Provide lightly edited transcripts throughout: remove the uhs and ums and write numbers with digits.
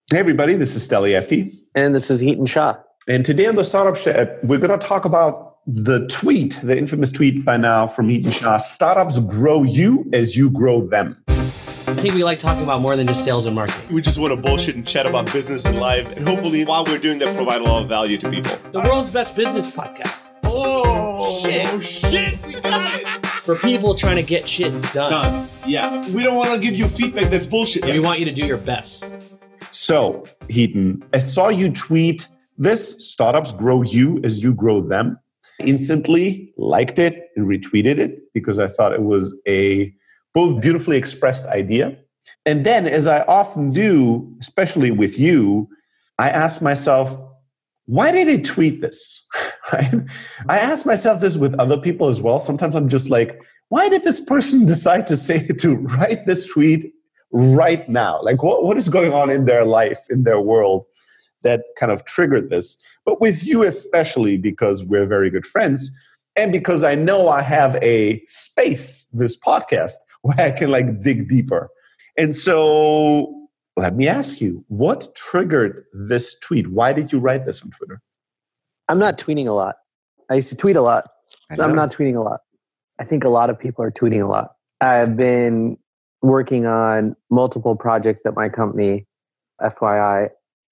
Hey everybody, this is Steli FT. And this is Hiten Shah. And today on the Startup Chat, we're going to talk about the infamous tweet by now from Hiten Shah, startups grow you as you grow them. I think we like talking about more than just sales and marketing. We just want to bullshit and chat about business and life. And hopefully while we're doing that, provide a lot of value to people. The world's best business podcast. Oh, shit. We got it. For people trying to get shit done. Yeah. We don't want to give you feedback that's bullshit. We want you to do your best. So, Hiten, I saw you tweet this, startups grow you as you grow them. Instantly liked it and retweeted it because I thought it was a both beautifully expressed idea. And then, as I often do, especially with you, I asked myself, why did he tweet this? Right? I ask myself this with other people as well. Sometimes I'm just like, why did this person decide to write this tweet right now? Like, what is going on in their life, in their world, that kind of triggered this? But with you especially, because we're very good friends, and because I know I have a space, this podcast, where I can like dig deeper. And so let me ask you, what triggered this tweet? Why did you write this on Twitter? I'm not tweeting a lot. I used to tweet a lot. I'm not tweeting a lot. I think a lot of people are tweeting a lot. I've been working on multiple projects at my company, FYI,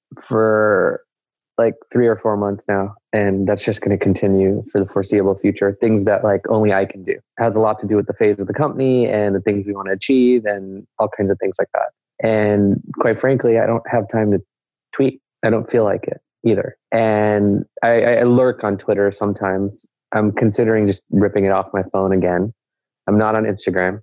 for like 3 or 4 months now. And that's just going to continue for the foreseeable future. Things that like only I can do. It has a lot to do with the phase of the company and the things we want to achieve and all kinds of things like that. And quite frankly, I don't have time to tweet. I don't feel like it either. And I lurk on Twitter sometimes. I'm considering just ripping it off my phone again. I'm not on Instagram.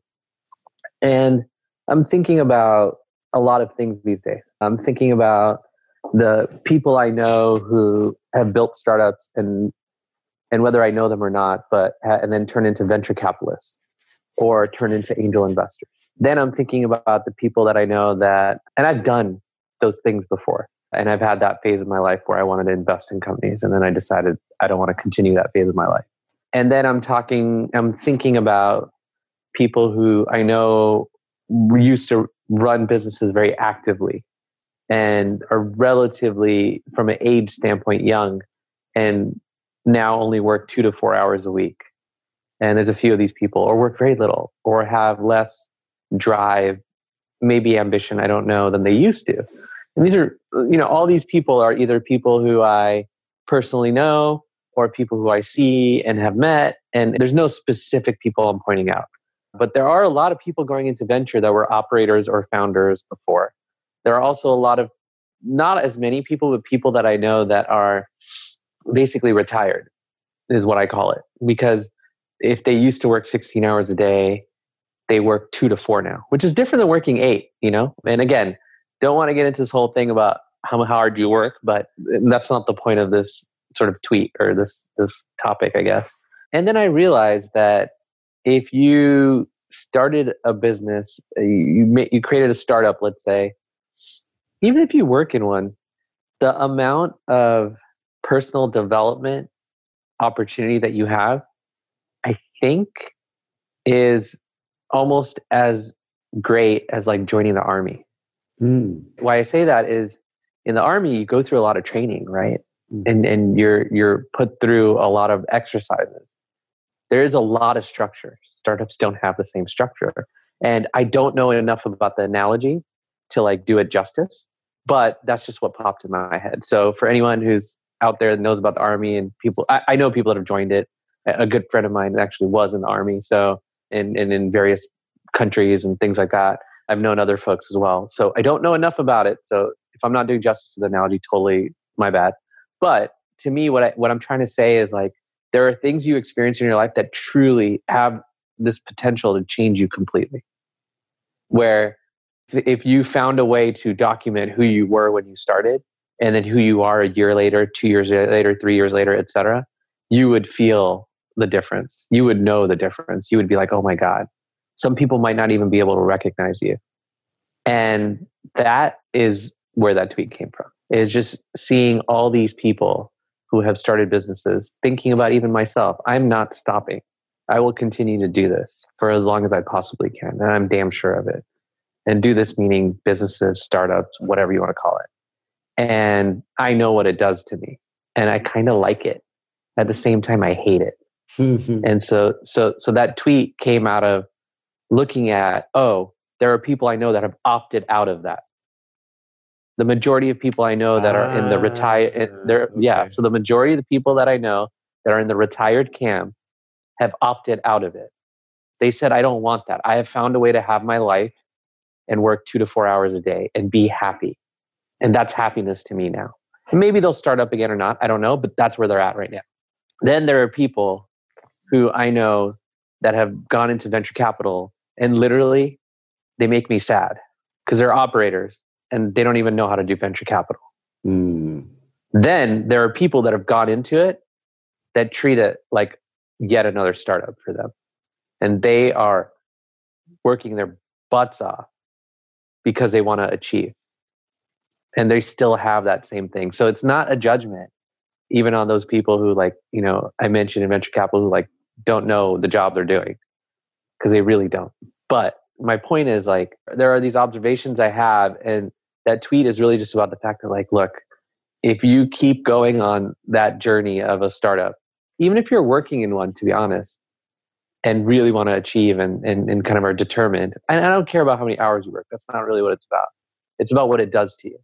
And I'm thinking about a lot of things these days. I'm thinking about the people I know who have built startups and whether I know them or not, and then turn into venture capitalists or turn into angel investors. Then I'm thinking about the people that I know and I've done those things before. And I've had that phase of my life where I wanted to invest in companies. And then I decided I don't want to continue that phase of my life. And then I'm thinking about people who I know used to run businesses very actively and are relatively, from an age standpoint, young and now only work 2 to 4 hours a week. And there's a few of these people, or work very little, or have less drive, maybe ambition, I don't know, than they used to. And these are, all these people are either people who I personally know or people who I see and have met. And there's no specific people I'm pointing out. But there are a lot of people going into venture that were operators or founders before. There are also a lot of, not as many people, but people that I know that are basically retired, is what I call it. Because if they used to work 16 hours a day, they work 2 to 4 now, which is different than working 8, And again, don't want to get into this whole thing about how hard you work, but that's not the point of this sort of tweet or this topic, I guess. And then I realized that if you started a business, you created a startup, let's say, even if you work in one, the amount of personal development opportunity that you have, I think, is almost as great as like joining the army. Why I say that is, in the army, you go through a lot of training, right? And you're put through a lot of exercises. There is a lot of structure. Startups don't have the same structure. And I don't know enough about the analogy to like do it justice, but that's just what popped in my head. So for anyone who's out there that knows about the army and people, I know people that have joined it. A good friend of mine actually was in the army. So in various countries and things like that. I've known other folks as well. So I don't know enough about it. So if I'm not doing justice to the analogy, totally my bad. But to me, what I'm trying to say is like, there are things you experience in your life that truly have this potential to change you completely. Where if you found a way to document who you were when you started, and then who you are a year later, 2 years later, 3 years later, etc., you would feel the difference. You would know the difference. You would be like, oh my God. Some people might not even be able to recognize you. And that is where that tweet came from. Is just seeing all these people who have started businesses, thinking about even myself. I'm not stopping. I will continue to do this for as long as I possibly can. And I'm damn sure of it. And do this meaning businesses, startups, whatever you want to call it. And I know what it does to me. And I kind of like it. At the same time, I hate it. And so that tweet came out of looking at, oh, there are people I know that have opted out of that. The majority of people I know that are in the So the majority of the people that I know that are in the retired camp have opted out of it. They said, I don't want that. I have found a way to have my life and work 2 to 4 hours a day and be happy. And that's happiness to me now. And maybe they'll start up again or not. I don't know, but that's where they're at right now. Then there are people who I know that have gone into venture capital and literally they make me sad because they're operators and they don't even know how to do venture capital. Then there are people that have gone into it that treat it like yet another startup for them. And they are working their butts off because they want to achieve. And they still have that same thing. So it's not a judgment, even on those people who I mentioned in venture capital who don't know the job they're doing because they really don't. But my point is there are these observations I have, and that tweet is really just about the fact that look, if you keep going on that journey of a startup, even if you're working in one, to be honest, and really want to achieve and kind of are determined, and I don't care about how many hours you work. That's not really what it's about. It's about what it does to you.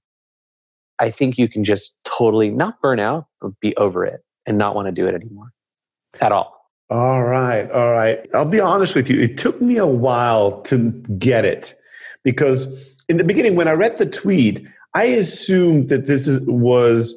I think you can just totally not burn out, but be over it and not want to do it anymore at all. All right. I'll be honest with you. It took me a while to get it because in the beginning, when I read the tweet, I assumed that this was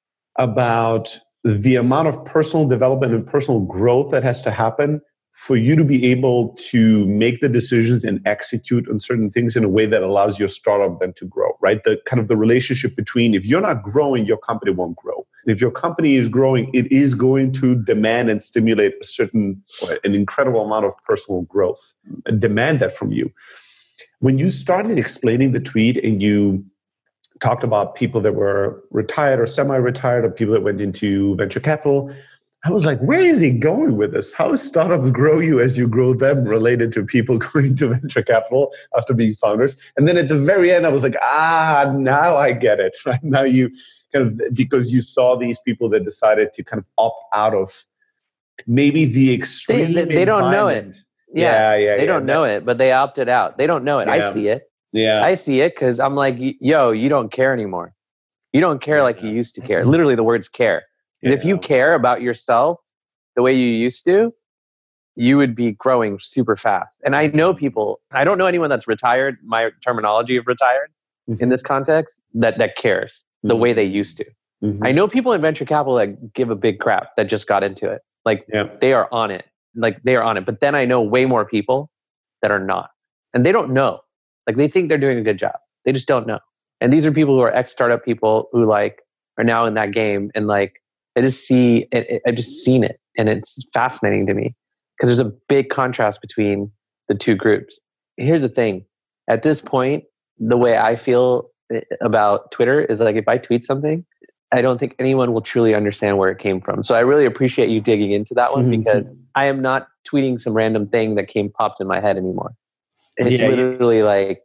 about the amount of personal development and personal growth that has to happen for you to be able to make the decisions and execute on certain things in a way that allows your startup then to grow, right? The kind of the relationship between if you're not growing, your company won't grow. And if your company is growing, it is going to demand and stimulate an incredible amount of personal growth and demand that from you. When you started explaining the tweet and you talked about people that were retired or semi-retired or people that went into venture capital, I was like, where is he going with this? How does startups grow you as you grow them related to people going to venture capital after being founders? And then at the very end, I was like, now I get it. Right? Now you kind of, because you saw these people that decided to kind of opt out of maybe the extreme They don't know it. They don't know it, but they opted out. They don't know it. I see it. Yeah. I see it because I'm like, yo, you don't care anymore. You don't care like you used to care. Literally the words care. If you care about yourself the way you used to, you would be growing super fast. And I know people, I don't know anyone that's retired, my terminology of retired in this context, that cares the way they used to. I know people in venture capital that give a big crap that just got into it. They are on it. They are on it. But then I know way more people that are not. And they don't know. They think they're doing a good job. They just don't know. And these are people who are ex-startup people who are now in that game. And I just see it. I've just seen it. And it's fascinating to me because there's a big contrast between the two groups. Here's the thing. At this point, the way I feel about Twitter is if I tweet something, I don't think anyone will truly understand where it came from. So I really appreciate you digging into that one because I am not tweeting some random thing that popped in my head anymore. It's literally